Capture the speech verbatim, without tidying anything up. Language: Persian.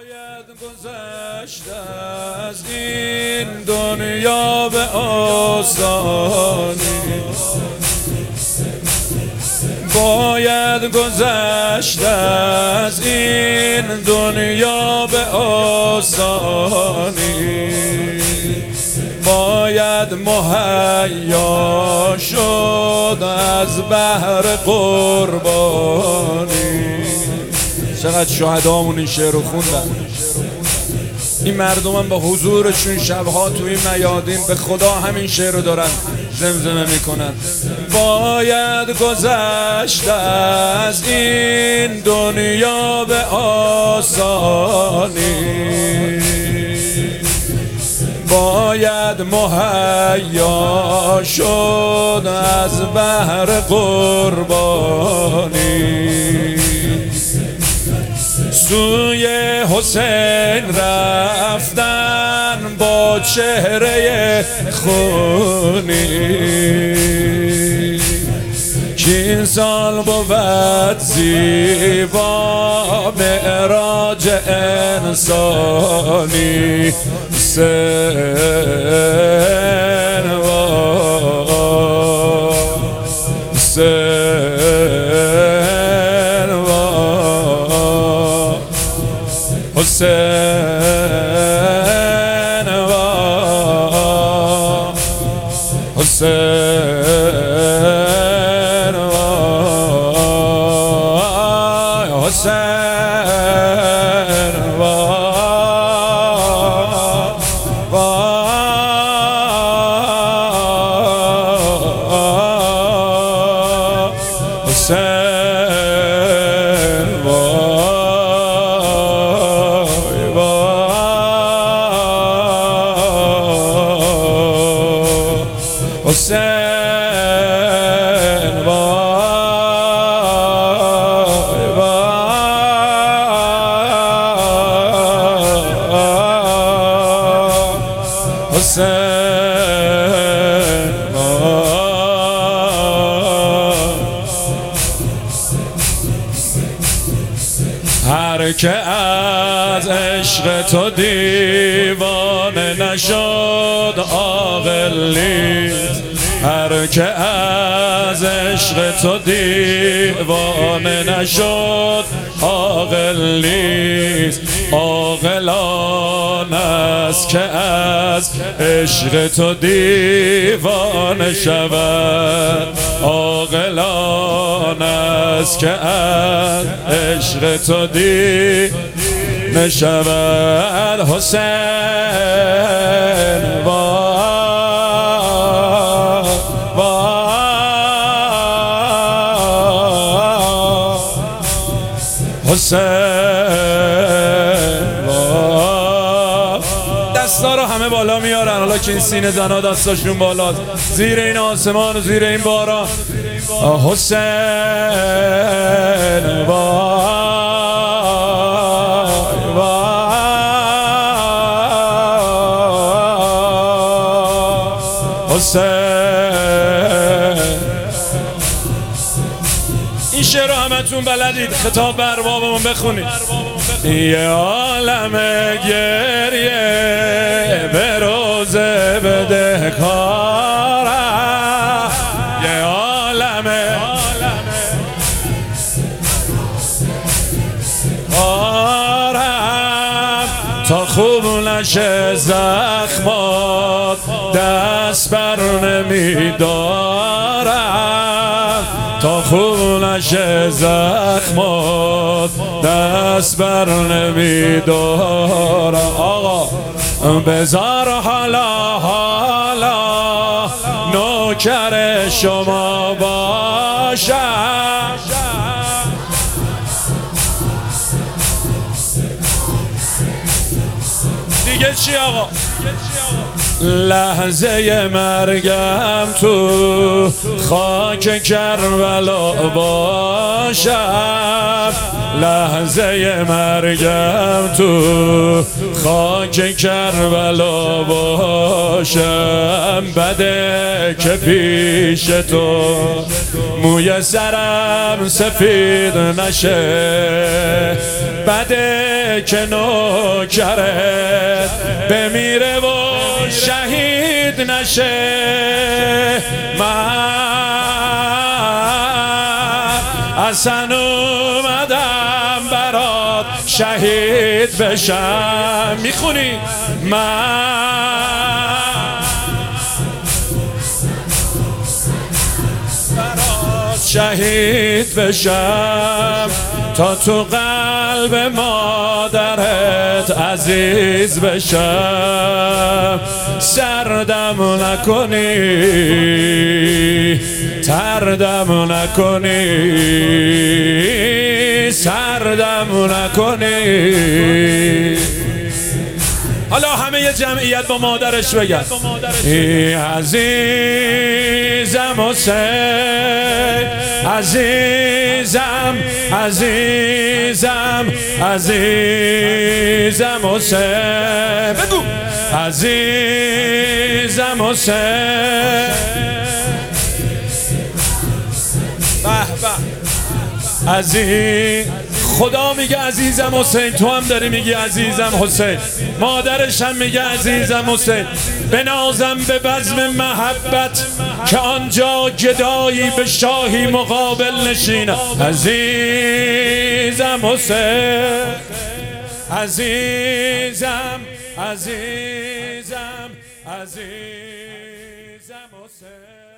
باید گذشت از این دنیا به آسانی، باید گذشت از این دنیا به آسانی، باید مهیا شد از بحر قربانی. چقدر شهدامون این شعر رو خوندن. این مردم هم با حضورشون شبها توی میادین به خدا همین شعر رو دارن زمزمه میکنن. باید گذشت از این دنیا به آسانی، باید مهیا شد از بحر قربانی. سوی حسین رفتن با چهره خونی، کین سال بود زیبا معراج انسانی. حسین وا حسین وا حسین وا حسین وا حسین وا حسین وای وای حسین وای وای حسین هر که از عشق تو دیوانه نشد عاقل نیست، هر که از عشق تو دیوانه نشد عاقل نیست. عاقلان است که از عشق تو دیوانه شود، عاقلان است که از عشق تو دیوانه شود. حسین وا حسین وا. دستا رو همه بالا میارن، حالا که این سینه زنا دستاشون بالاست، زیر این آسمان و زیر این باران. حسین وا حسین. این شعر رو همتون بلدید، خطاب به اربابمون بخونید. یه عالم گریه به روزه بدهکارم، یه عالم کارم تا خوب نشه زخمات دست بر نمیدارم، تا خوب نشه زخمات دست بر نمیدارم. آقا بذار حالا حالا نوکر شما باشم، دیگه چی آقا؟ لحظه مرگم تو خاک کربلا باشم، لحظه مرگم تو خاک کربلا باشم. بده که پیش تو موی سرم سفید نشه، بده که نوکرت بمیره و شهید نشه. من اصلا اومدم برات شهید بشم. میخونی؟ من برات شهید بشم تا تو قلب مادرت عزیز بشم. سردم نکنی، تردم نکنی، سردم نکنی. حالا همه ی جمعیت با مادرش بگن ای عزیزم حسین، عزیزم عزیزم عزیزم حسین. بگو عزیزم حسین. به به عزیز، خدا میگه عزیزم حسین، تو هم داری میگی عزیزم حسین، مادرش هم میگه عزیزم حسین. بنازم به بزم محبت که آنجا گدایی به شاهی مقابل نشینه. عزیزم حسین، عزیزم عزیزم عزیزم حسین.